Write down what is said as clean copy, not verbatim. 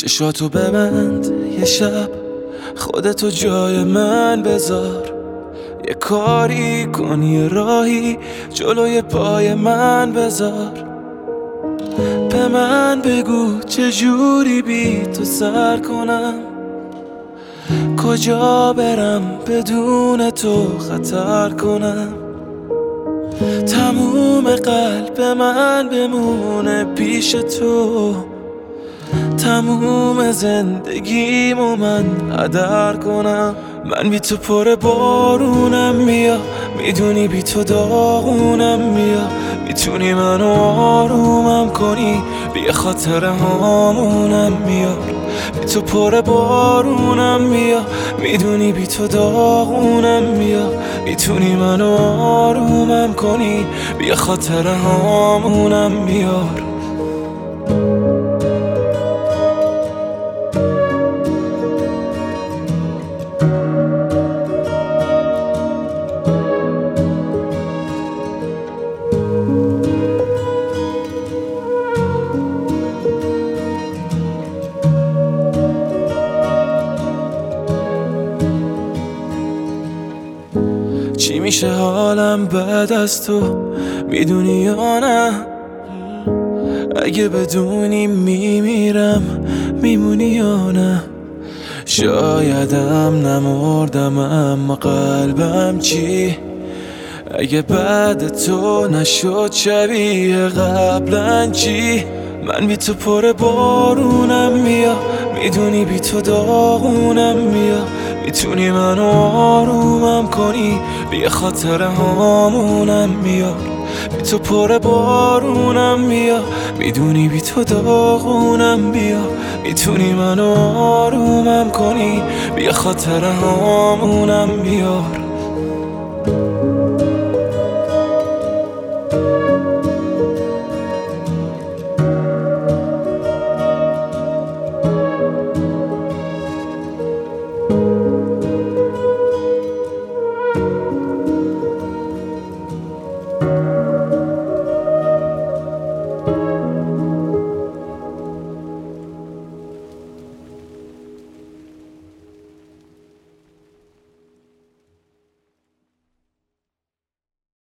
چشاتو ببند یه شب، خودتو جای من بذار، یه کاری کن، یه راهی جلوی پای من بذار. به من بگو چجوری بی تو سر کنم، کجا برم بدون تو خطر کنم. تموم قلب من بمونه پیش تو، تموم زندگیمو من هدر کنم. من بی تو پر بارونم میا، میدونی بی تو داغونم میا. میتونی منو آرومم کنی، بی خاطر هامونم میار. بی تو پر بارونم میا، میدونی بی تو داغونم میا. میتونی منو آرومم کنی، بی خاطر هامونم میار. چی میشه حالم بعد از تو، میدونی یا نه؟ اگه بدونی میمیرم، میمونی یا نه؟ شایدم نمردم اما قلبم چی؟ اگه بعد تو نشد شبیه قبلا چی؟ من بی تو پر بارونم میا، میدونی بی تو داغونم میا. میتونی منو آرومم کنی، بی خاطر هامونم میار. بی تو پر بارونم میا، میدونی بی تو داغونم بیا. میتونی منو آرومم کنی، بی خاطر هامونم بیار.